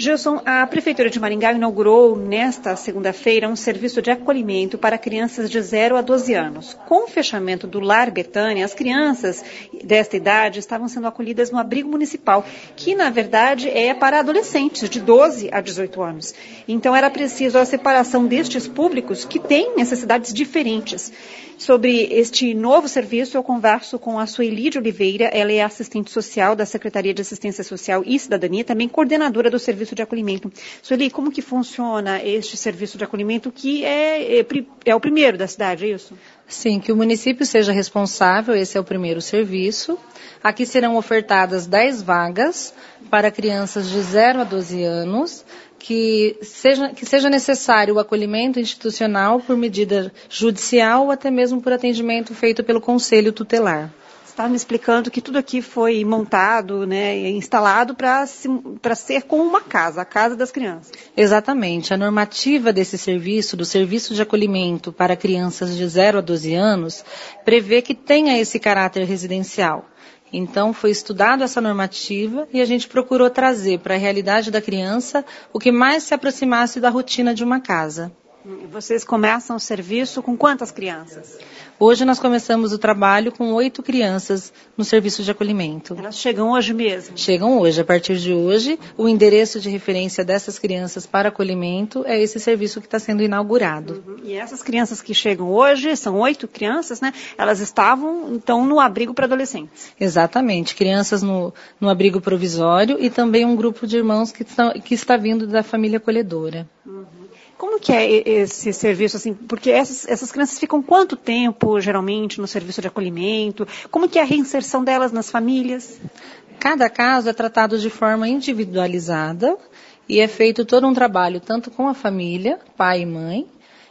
Gilson, a Prefeitura de Maringá inaugurou nesta segunda-feira um serviço de acolhimento para crianças de 0 a 12 anos. Com o fechamento do Lar Betânia, as crianças desta idade estavam sendo acolhidas no abrigo municipal, que na verdade é para adolescentes de 12 a 18 anos. Então era preciso a separação destes públicos que têm necessidades diferentes. Sobre este novo serviço, eu converso com a Sueli de Oliveira, ela é assistente social da Secretaria de Assistência Social e Cidadania, também coordenadora do serviço de acolhimento. Sueli, como que funciona este serviço de acolhimento, que é o primeiro da cidade, é isso? Sim, que o município seja responsável, esse é o primeiro serviço. Aqui serão ofertadas 10 vagas para crianças de 0 a 12 anos, que seja necessário o acolhimento institucional por medida judicial ou até mesmo por atendimento feito pelo Conselho Tutelar. Você estava me explicando que tudo aqui foi montado, instalado para ser como uma casa, a casa das crianças. Exatamente. A normativa desse serviço, do serviço de acolhimento para crianças de 0 a 12 anos, prevê que tenha esse caráter residencial. Então, foi estudado essa normativa e a gente procurou trazer para a realidade da criança o que mais se aproximasse da rotina de uma casa. E vocês começam o serviço com quantas crianças? Hoje nós começamos o trabalho com 8 crianças no serviço de acolhimento. Elas chegam hoje mesmo? Chegam hoje. A partir de hoje, o endereço de referência dessas crianças para acolhimento é esse serviço que está sendo inaugurado. Uhum. E essas crianças que chegam hoje, são 8 crianças, né? Elas estavam, então, no abrigo para adolescentes. Exatamente. Crianças no abrigo provisório e também um grupo de irmãos que está vindo da família acolhedora. Uhum. Como que é esse serviço, assim, porque essas crianças ficam quanto tempo, geralmente, no serviço de acolhimento? Como que é a reinserção delas nas famílias? Cada caso é tratado de forma individualizada e é feito todo um trabalho, tanto com a família, pai e mãe.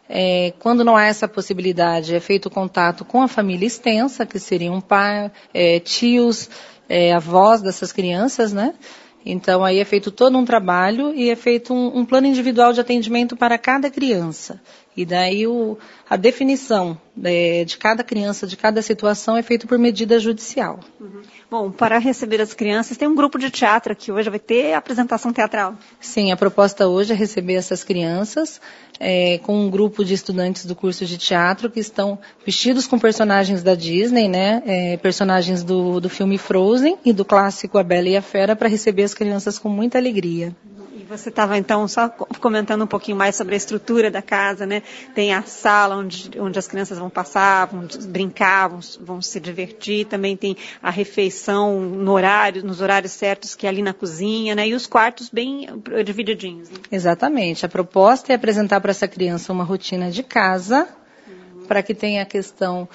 Quando não há essa possibilidade, é feito contato com a família extensa, que seriam pai, tios, avós dessas crianças, né? Então, aí é feito todo um trabalho e é feito um plano individual de atendimento para cada criança. E daí a definição de cada criança, de cada situação, é feito por medida judicial. Uhum. Bom, para receber as crianças, tem um grupo de teatro aqui hoje, vai ter apresentação teatral. Sim, a proposta hoje é receber essas crianças com um grupo de estudantes do curso de teatro que estão vestidos com personagens da Disney, né? Personagens do filme Frozen e do clássico A Bela e a Fera, para receber as crianças com muita alegria. E você estava, então, só comentando um pouquinho mais sobre a estrutura da casa, né? Tem a sala onde as crianças vão passar, vão brincar, vão se divertir. Também tem a refeição nos horários certos, que é ali na cozinha, né? E os quartos bem divididinhos. Né? Exatamente. A proposta é apresentar para essa criança uma rotina de casa, para que tenha a questão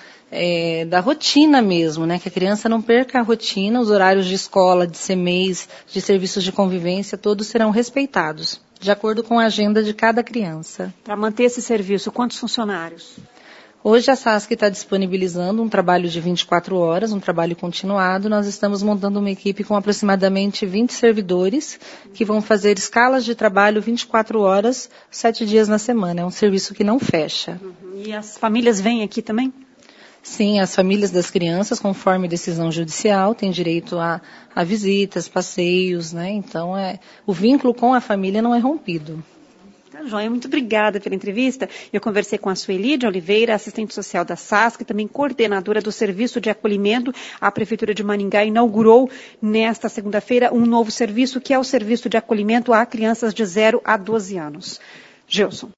da rotina mesmo, né? Que a criança não perca a rotina, os horários de escola, de CMEIs, de serviços de convivência, todos serão respeitados, de acordo com a agenda de cada criança. Para manter esse serviço, quantos funcionários? Hoje a SASC está disponibilizando um trabalho de 24 horas, um trabalho continuado. Nós estamos montando uma equipe com aproximadamente 20 servidores que vão fazer escalas de trabalho 24 horas, 7 dias na semana. É um serviço que não fecha. Uhum. E as famílias vêm aqui também? Sim, as famílias das crianças, conforme decisão judicial, têm direito a visitas, passeios, né? Então, o vínculo com a família não é rompido. Tá, joia, muito obrigada pela entrevista. Eu conversei com a Sueli de Oliveira, assistente social da SASC, também coordenadora do Serviço de Acolhimento. A Prefeitura de Maringá inaugurou nesta segunda-feira um novo serviço, que é o Serviço de Acolhimento a crianças de 0 a 12 anos. Gilson.